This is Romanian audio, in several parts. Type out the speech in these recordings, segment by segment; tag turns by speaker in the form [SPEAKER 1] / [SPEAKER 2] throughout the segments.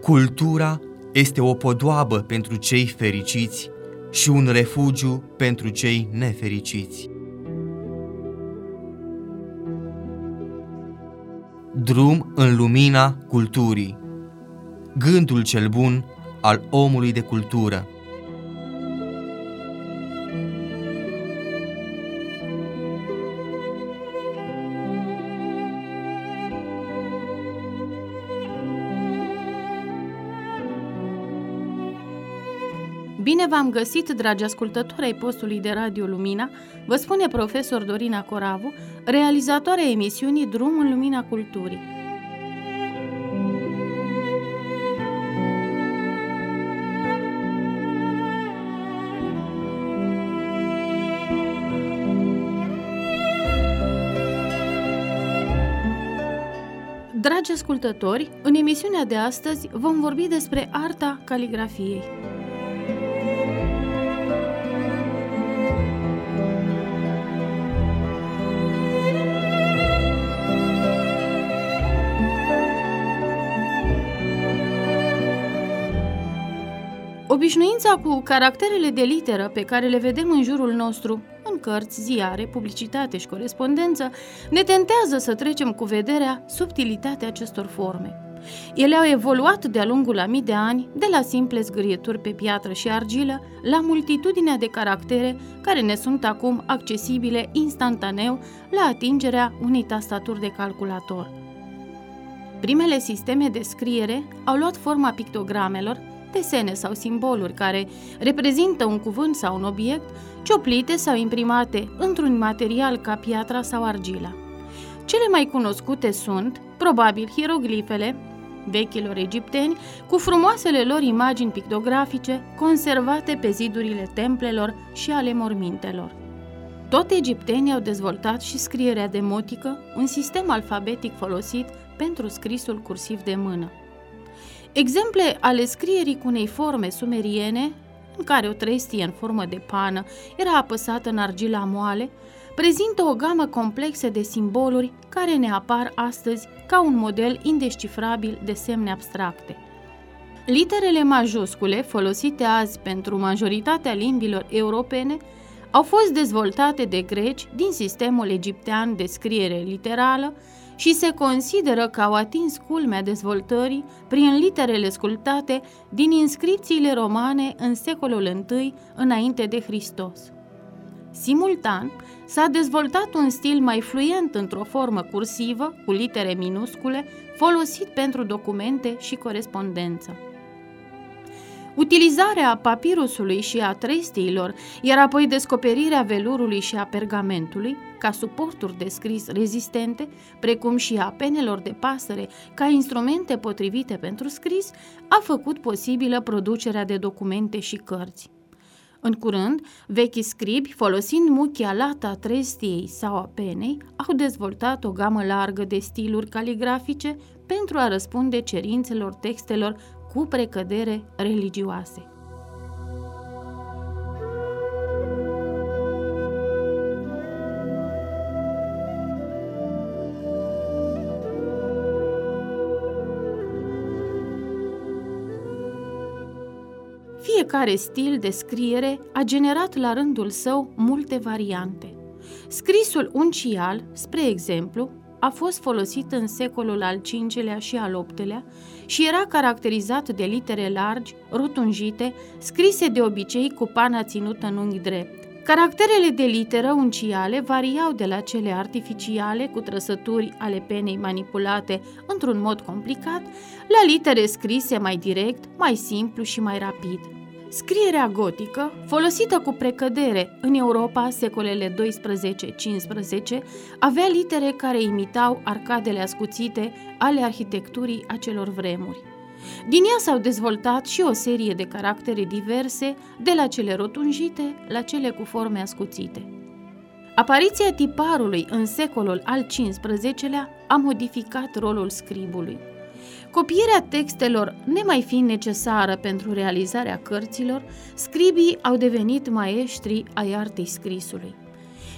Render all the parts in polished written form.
[SPEAKER 1] Cultura este o podoabă pentru cei fericiți și un refugiu pentru cei nefericiți. Drum în lumina culturii. Gândul cel bun al omului de cultură.
[SPEAKER 2] Bine v-am găsit, dragi ascultători ai postului de Radio Lumina, vă spune profesor Dorina Coravu, realizatoarea emisiunii Drum în Lumina Culturii. Dragi ascultători, în emisiunea de astăzi vom vorbi despre arta caligrafiei. Obișnuința cu caracterele de literă pe care le vedem în jurul nostru, în cărți, ziare, publicitate și corespondență, ne tentează să trecem cu vederea subtilitatea acestor forme. Ele au evoluat de-a lungul a mii de ani, de la simple zgârieturi pe piatră și argilă, la multitudinea de caractere care ne sunt acum accesibile instantaneu la atingerea unei tastaturi de calculator. Primele sisteme de scriere au luat forma pictogramelor, desene sau simboluri care reprezintă un cuvânt sau un obiect, cioplite sau imprimate într-un material ca piatra sau argila. Cele mai cunoscute sunt, probabil, hieroglifele vechilor egipteni, cu frumoasele lor imagini pictografice conservate pe zidurile templelor și ale mormintelor. Tot egiptenii au dezvoltat și scrierea demotică, un sistem alfabetic folosit pentru scrisul cursiv de mână. Exemple ale scrierii cu unei forme sumeriene, în care o trestie în formă de pană era apăsată în argila moale, prezintă o gamă complexă de simboluri care ne apar astăzi ca un model indescifrabil de semne abstracte. Literele majuscule, folosite azi pentru majoritatea limbilor europene, au fost dezvoltate de greci din sistemul egiptean de scriere literală și se consideră că au atins culmea dezvoltării prin literele sculptate din inscripțiile romane în secolul I înainte de Hristos. Simultan, s-a dezvoltat un stil mai fluent într-o formă cursivă, cu litere minuscule, folosit pentru documente și corespondență. Utilizarea papirusului și a trestiilor, iar apoi descoperirea velurului și a pergamentului ca suporturi de scris rezistente, precum și a penelor de pasăre ca instrumente potrivite pentru scris, a făcut posibilă producerea de documente și cărți. În curând, vechii scribi, folosind muchia lată a trestiei sau a penei, au dezvoltat o gamă largă de stiluri caligrafice pentru a răspunde cerințelor textelor cu precădere religioase. Fiecare stil de scriere a generat la rândul său multe variante. Scrisul uncial, spre exemplu, a fost folosit în secolul al V-lea și al VIII-lea și era caracterizat de litere largi, rotunjite, scrise de obicei cu pana ținută în unghi drept. Caracterele de literă unciale variau de la cele artificiale, cu trăsături ale penei manipulate într-un mod complicat, la litere scrise mai direct, mai simplu și mai rapid. Scrierea gotică, folosită cu precădere în Europa secolele 12-15, avea litere care imitau arcadele ascuțite ale arhitecturii acelor vremuri. Din ea s-au dezvoltat și o serie de caractere diverse, de la cele rotunjite la cele cu forme ascuțite. Apariția tiparului în secolul al XV-lea a modificat rolul scribului. Copierea textelor nemai fiind necesară pentru realizarea cărților, scribii au devenit maestri ai artei scrisului.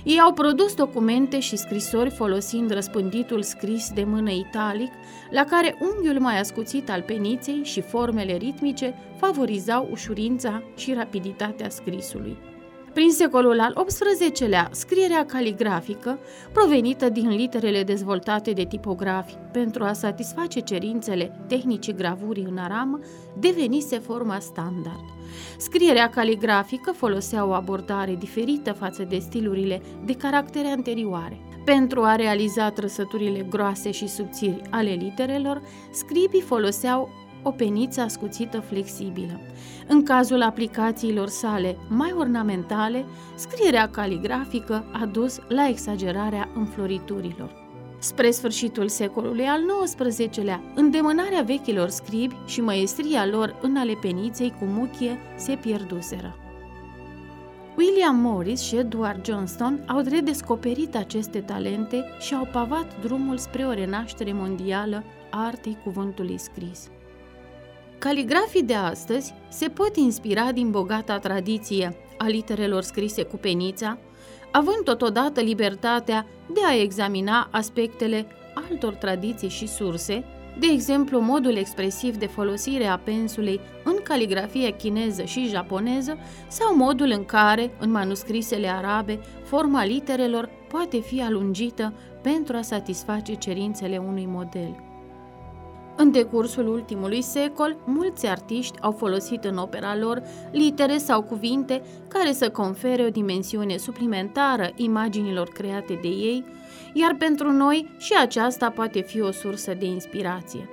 [SPEAKER 2] Ei au produs documente și scrisori folosind răspânditul scris de mână italic, la care unghiul mai ascuțit al peniței și formele ritmice favorizau ușurința și rapiditatea scrisului. Prin secolul al XVIII-lea, scrierea caligrafică, provenită din literele dezvoltate de tipografi pentru a satisface cerințele tehnicii gravurii în aramă, devenise forma standard. Scrierea caligrafică folosea o abordare diferită față de stilurile de caractere anterioare. Pentru a realiza trăsăturile groase și subțiri ale literelor, scribii foloseau o peniță ascuțită flexibilă. În cazul aplicațiilor sale mai ornamentale, scrierea caligrafică a dus la exagerarea înfloriturilor. Spre sfârșitul secolului al XIX-lea, îndemânarea vechilor scribi și măestria lor în ale peniței cu muchie se pierduseră. William Morris și Edward Johnston au redescoperit aceste talente și au pavat drumul spre o renaștere mondială a artei cuvântului scris. Caligrafii de astăzi se pot inspira din bogata tradiție a literelor scrise cu penița, având totodată libertatea de a examina aspectele altor tradiții și surse, de exemplu modul expresiv de folosire a pensulei în caligrafia chineză și japoneză sau modul în care, în manuscrisele arabe, forma literelor poate fi alungită pentru a satisface cerințele unui model. În decursul ultimului secol, mulți artiști au folosit în opera lor litere sau cuvinte care să confere o dimensiune suplimentară imaginilor create de ei, iar pentru noi și aceasta poate fi o sursă de inspirație.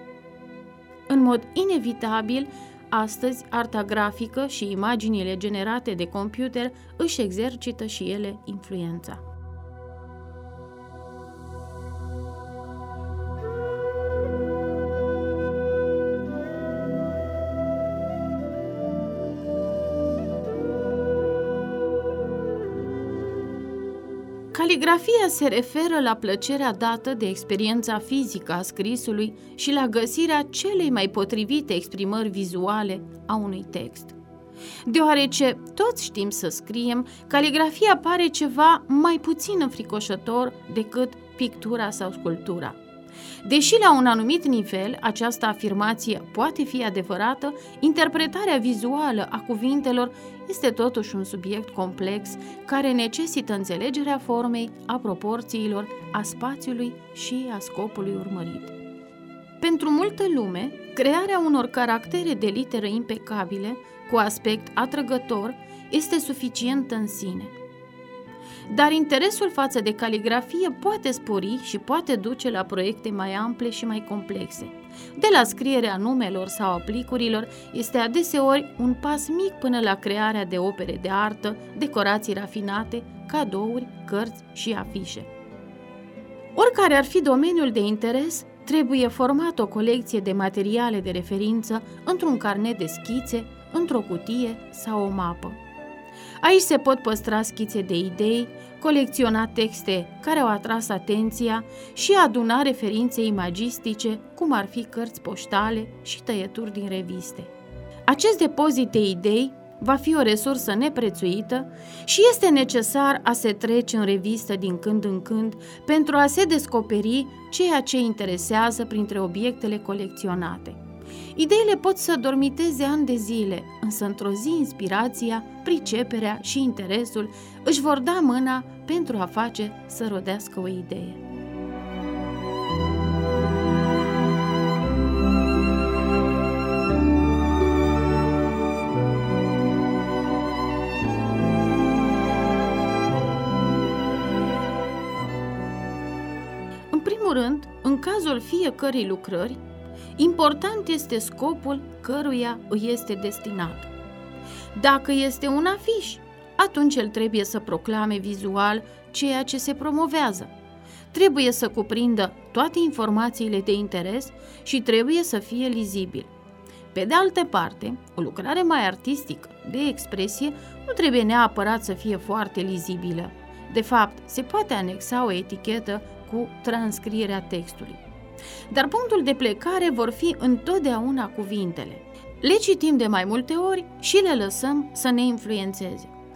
[SPEAKER 2] În mod inevitabil, astăzi, arta grafică și imaginile generate de computer își exercită și ele influența. Caligrafia se referă la plăcerea dată de experiența fizică a scrisului și la găsirea celei mai potrivite exprimări vizuale a unui text. Deoarece toți știm să scriem, caligrafia pare ceva mai puțin înfricoșător decât pictura sau sculptura. Deși la un anumit nivel această afirmație poate fi adevărată, interpretarea vizuală a cuvintelor este totuși un subiect complex care necesită înțelegerea formei, a proporțiilor, a spațiului și a scopului urmărit. Pentru multă lume, crearea unor caractere de litere impecabile, cu aspect atrăgător, este suficientă în sine. Dar interesul față de caligrafie poate spori și poate duce la proiecte mai ample și mai complexe. De la scrierea numelor sau a plicurilor este adeseori un pas mic până la crearea de opere de artă, decorații rafinate, cadouri, cărți și afișe. Oricare ar fi domeniul de interes, trebuie format o colecție de materiale de referință într-un carnet de schițe, într-o cutie sau o mapă. Aici se pot păstra schițe de idei, colecționa texte care au atras atenția și aduna referințe imagistice, cum ar fi cărți poștale și tăieturi din reviste. Acest depozit de idei va fi o resursă neprețuită și este necesar a se trece în revistă din când în când pentru a se descoperi ceea ce interesează printre obiectele colecționate. Ideile pot să dormiteze ani de zile, însă într-o zi inspirația, priceperea și interesul își vor da mâna pentru a face să rodească o idee. În primul rând, în cazul fiecărei lucrări, important este scopul căruia îi este destinat. Dacă este un afiș, atunci el trebuie să proclame vizual ceea ce se promovează. Trebuie să cuprindă toate informațiile de interes și trebuie să fie lizibil. Pe de altă parte, o lucrare mai artistică, de expresie, nu trebuie neapărat să fie foarte lizibilă. De fapt, se poate anexa o etichetă cu transcrierea textului. Dar punctul de plecare vor fi întotdeauna cuvintele. Le citim de mai multe ori și le lăsăm să ne influențeze.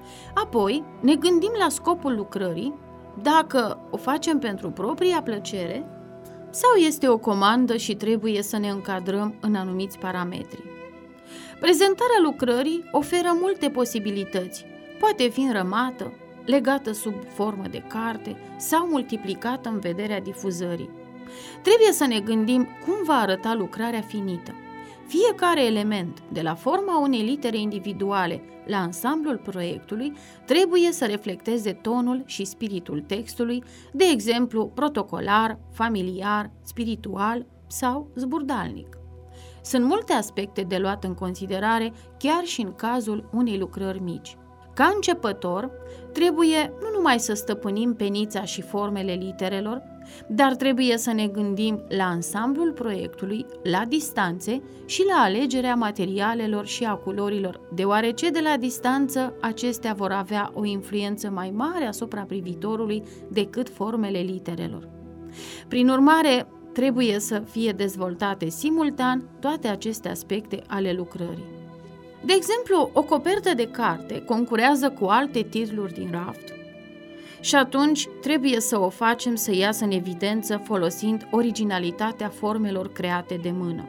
[SPEAKER 2] Apoi ne gândim la scopul lucrării, dacă o facem pentru propria plăcere sau este o comandă și trebuie să ne încadrăm în anumiți parametri. Prezentarea lucrării oferă multe posibilități. Poate fi înrămată, legată sub formă de carte sau multiplicată în vederea difuzării. Trebuie să ne gândim cum va arăta lucrarea finită. Fiecare element, de la forma unei litere individuale la ansamblul proiectului, trebuie să reflecteze tonul și spiritul textului, de exemplu protocolar, familiar, spiritual sau zburdalnic. Sunt multe aspecte de luat în considerare chiar și în cazul unei lucrări mici. Ca începător, trebuie nu numai să stăpânim penița și formele literelor, dar trebuie să ne gândim la ansamblul proiectului, la distanțe și la alegerea materialelor și a culorilor, deoarece de la distanță acestea vor avea o influență mai mare asupra privitorului decât formele literelor. Prin urmare, trebuie să fie dezvoltate simultan toate aceste aspecte ale lucrării. De exemplu, o copertă de carte concurează cu alte titluri din raft și atunci trebuie să o facem să iasă în evidență folosind originalitatea formelor create de mână.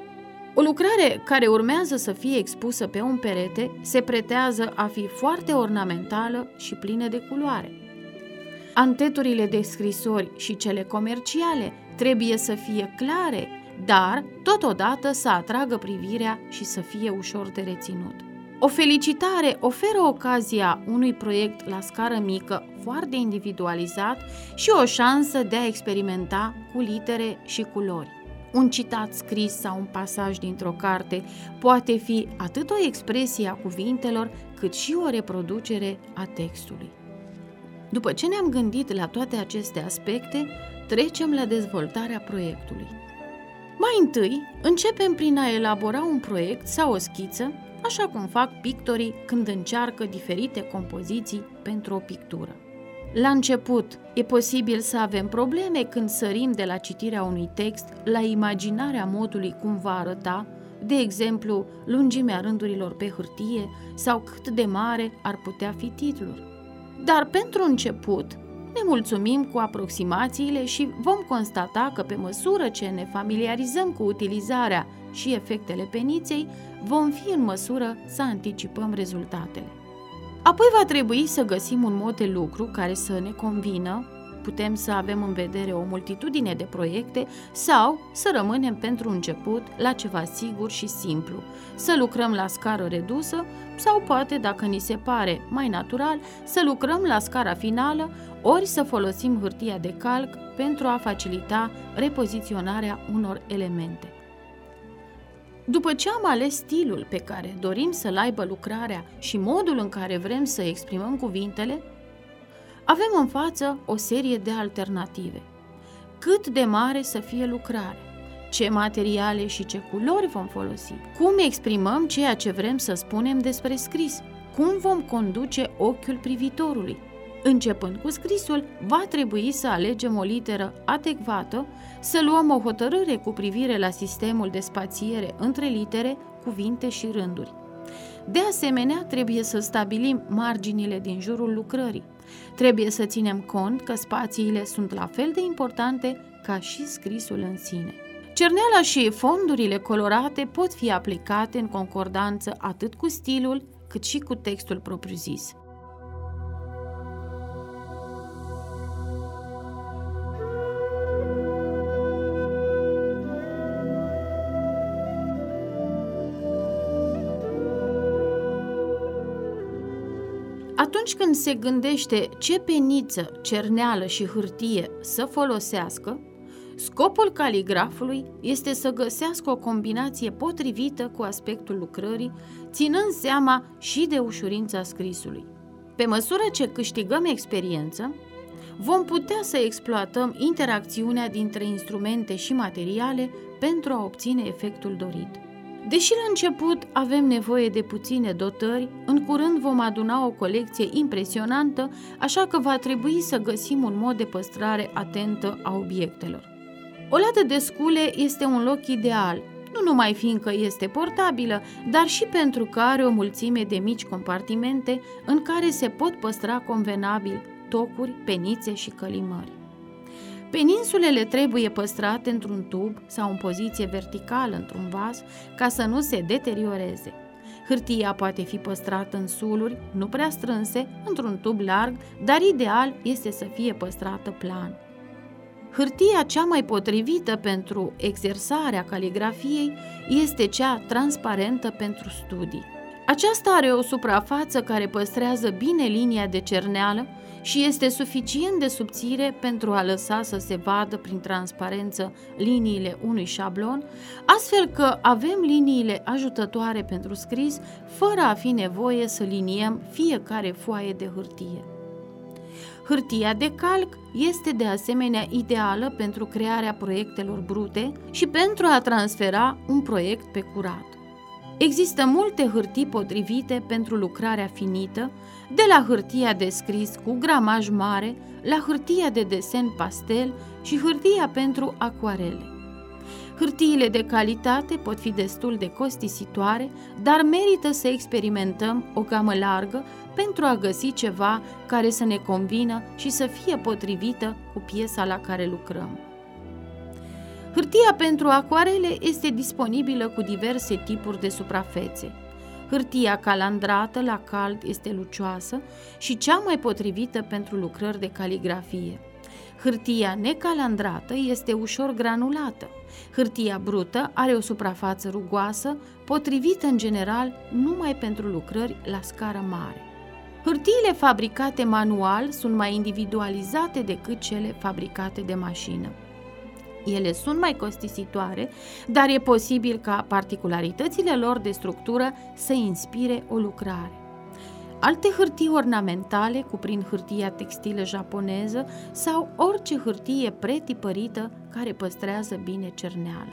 [SPEAKER 2] O lucrare care urmează să fie expusă pe un perete se pretează a fi foarte ornamentală și plină de culoare. Anteturile de scrisori și cele comerciale trebuie să fie clare, dar totodată să atragă privirea și să fie ușor de reținut. O felicitare oferă ocazia unui proiect la scară mică, foarte individualizat și o șansă de a experimenta cu litere și culori. Un citat scris sau un pasaj dintr-o carte poate fi atât o expresie a cuvintelor, cât și o reproducere a textului. După ce ne-am gândit la toate aceste aspecte, trecem la dezvoltarea proiectului. Mai întâi, începem prin a elabora un proiect sau o schiță, așa cum fac pictorii când încearcă diferite compoziții pentru o pictură. La început, e posibil să avem probleme când sărim de la citirea unui text la imaginarea modului cum va arăta, de exemplu, lungimea rândurilor pe hârtie sau cât de mare ar putea fi titlul. Dar pentru început, ne mulțumim cu aproximațiile și vom constata că pe măsură ce ne familiarizăm cu utilizarea și efectele peniței, vom fi în măsură să anticipăm rezultatele. Apoi va trebui să găsim un mod de lucru care să ne convină, putem să avem în vedere o multitudine de proiecte sau să rămânem pentru început la ceva sigur și simplu, să lucrăm la scară redusă sau poate, dacă ni se pare mai natural, să lucrăm la scara finală, ori să folosim hârtia de calc pentru a facilita repoziționarea unor elemente. După ce am ales stilul pe care dorim să-l aibă lucrarea și modul în care vrem să exprimăm cuvintele, avem în față o serie de alternative. Cât de mare să fie lucrarea? Ce materiale și ce culori vom folosi? Cum exprimăm ceea ce vrem să spunem despre scris? Cum vom conduce ochiul privitorului? Începând cu scrisul, va trebui să alegem o literă adecvată, să luăm o hotărâre cu privire la sistemul de spațiere între litere, cuvinte și rânduri. De asemenea, trebuie să stabilim marginile din jurul lucrării. Trebuie să ținem cont că spațiile sunt la fel de importante ca și scrisul în sine. Cerneala și fondurile colorate pot fi aplicate în concordanță atât cu stilul, cât și cu textul propriu-zis. Atunci când se gândește ce peniță, cerneală și hârtie să folosească, scopul caligrafului este să găsească o combinație potrivită cu aspectul lucrării, ținând seama și de ușurința scrisului. Pe măsură ce câștigăm experiență, vom putea să exploatăm interacțiunea dintre instrumente și materiale pentru a obține efectul dorit. Deși la început avem nevoie de puține dotări, în curând vom aduna o colecție impresionantă, așa că va trebui să găsim un mod de păstrare atentă a obiectelor. O ladă de scule este un loc ideal, nu numai fiindcă este portabilă, dar și pentru că are o mulțime de mici compartimente în care se pot păstra convenabil tocuri, penițe și călimări. Peninsulele trebuie păstrate într-un tub sau în poziție verticală într-un vas ca să nu se deterioreze. Hârtia poate fi păstrată în suluri, nu prea strânse, într-un tub larg, dar ideal este să fie păstrată plan. Hârtia cea mai potrivită pentru exersarea caligrafiei este cea transparentă pentru studii. Aceasta are o suprafață care păstrează bine linia de cerneală și este suficient de subțire pentru a lăsa să se vadă prin transparență liniile unui șablon, astfel că avem liniile ajutătoare pentru scris, fără a fi nevoie să liniem fiecare foaie de hârtie. Hârtia de calc este de asemenea ideală pentru crearea proiectelor brute și pentru a transfera un proiect pe curat. Există multe hârtii potrivite pentru lucrarea finită, de la hârtia de scris cu gramaj mare, la hârtia de desen pastel și hârtia pentru acuarele. Hârtiile de calitate pot fi destul de costisitoare, dar merită să experimentăm o gamă largă pentru a găsi ceva care să ne convină și să fie potrivită cu piesa la care lucrăm. Hârtia pentru acuarele este disponibilă cu diverse tipuri de suprafețe. Hârtia calandrată la cald este lucioasă și cea mai potrivită pentru lucrări de caligrafie. Hârtia necalandrată este ușor granulată. Hârtia brută are o suprafață rugoasă, potrivită în general numai pentru lucrări la scară mare. Hârtiile fabricate manual sunt mai individualizate decât cele fabricate de mașină. Ele sunt mai costisitoare, dar e posibil ca particularitățile lor de structură să inspire o lucrare. Alte hârtii ornamentale cuprind hârtia textilă japoneză sau orice hârtie pretipărită care păstrează bine cerneala.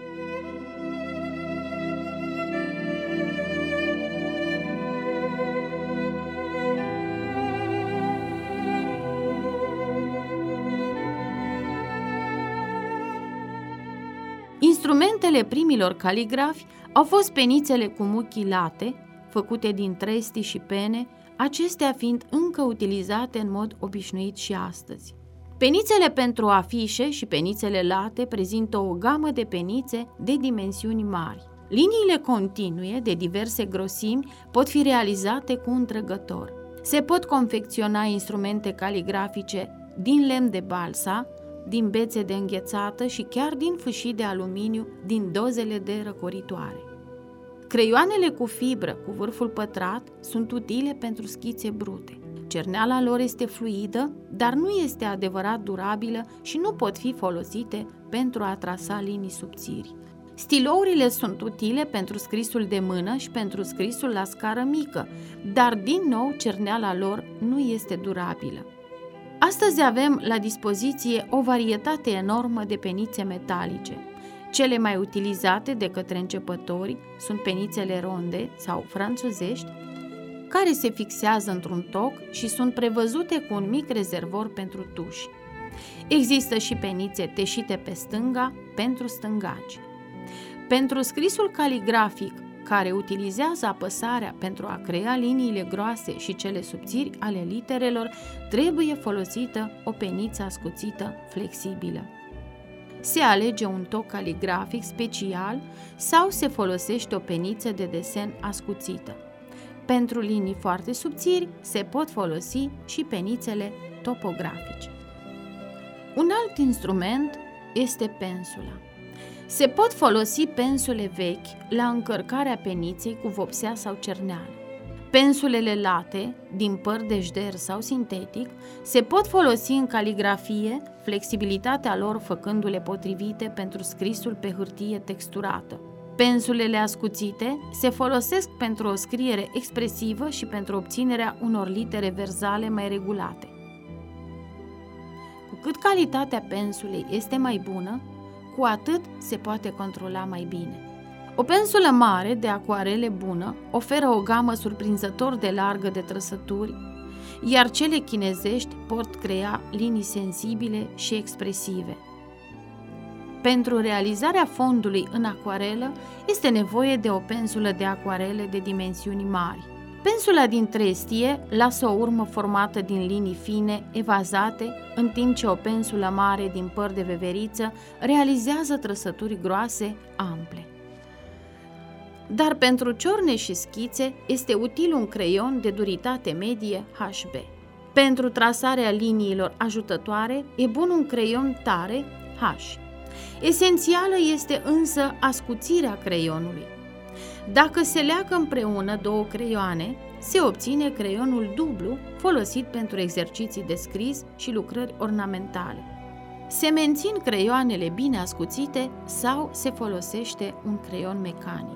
[SPEAKER 2] Instrumentele primilor caligrafi au fost penițele cu muchii late, făcute din trestii și pene, acestea fiind încă utilizate în mod obișnuit și astăzi. Penițele pentru afișe și penițele late prezintă o gamă de penițe de dimensiuni mari. Liniile continue de diverse grosimi pot fi realizate cu un trăgător. Se pot confecționa instrumente caligrafice din lemn de balsa, din bețe de înghețată și chiar din fâșii de aluminiu din dozele de răcoritoare. Creioanele cu fibră cu vârful pătrat sunt utile pentru schițe brute. Cerneala lor este fluidă, dar nu este adevărat durabilă și nu pot fi folosite pentru a trasa linii subțiri. Stilourile sunt utile pentru scrisul de mână și pentru scrisul la scară mică, dar din nou cerneala lor nu este durabilă. Astăzi avem la dispoziție o varietate enormă de penițe metalice. Cele mai utilizate de către începători sunt penițele ronde sau franțuzești, care se fixează într-un toc și sunt prevăzute cu un mic rezervor pentru tuși. Există și penițe teșite pe stânga pentru stângaci. Pentru scrisul caligrafic, care utilizează apăsarea pentru a crea liniile groase și cele subțiri ale literelor, trebuie folosită o peniță ascuțită flexibilă. Se alege un toc caligrafic special sau se folosește o peniță de desen ascuțită. Pentru linii foarte subțiri se pot folosi și penițele topografice. Un alt instrument este pensula. Se pot folosi pensule vechi la încărcarea peniței cu vopsea sau cerneală. Pensulele late, din păr de jder sau sintetic, se pot folosi în caligrafie, flexibilitatea lor făcându-le potrivite pentru scrisul pe hârtie texturată. Pensulele ascuțite se folosesc pentru o scriere expresivă și pentru obținerea unor litere verzale mai regulate. Cu cât calitatea pensulei este mai bună, cu atât se poate controla mai bine. O pensulă mare de acuarele bună oferă o gamă surprinzător de largă de trăsături, iar cele chinezești pot crea linii sensibile și expresive. Pentru realizarea fondului în acuarelă este nevoie de o pensulă de acuarele de dimensiuni mari. Pensula din trestie lasă o urmă formată din linii fine, evazate, în timp ce o pensulă mare din păr de veveriță realizează trăsături groase, ample. Dar pentru ciorne și schițe este util un creion de duritate medie HB. Pentru trasarea liniilor ajutătoare e bun un creion tare H. Esențială este însă ascuțirea creionului. Dacă se leagă împreună două creioane, se obține creionul dublu folosit pentru exerciții de scris și lucrări ornamentale. Se mențin creioanele bine ascuțite sau se folosește un creion mecanic.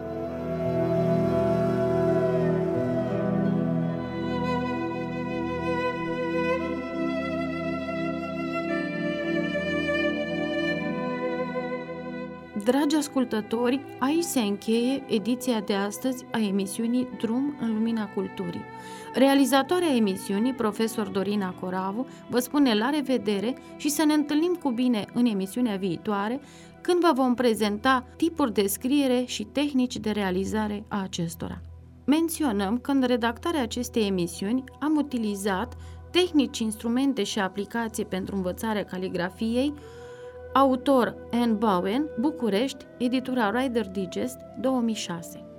[SPEAKER 2] Dragi ascultători, aici se încheie ediția de astăzi a emisiunii Drum în lumina culturii. Realizatoarea emisiunii, profesor Dorina Coravu, vă spune la revedere și să ne întâlnim cu bine în emisiunea viitoare, când vă vom prezenta tipuri de scriere și tehnici de realizare a acestora. Menționăm că în redactarea acestei emisiuni am utilizat tehnici, instrumente și aplicații pentru învățarea caligrafiei. Autor Anne Bowen, București, editura Rider Digest, 2006.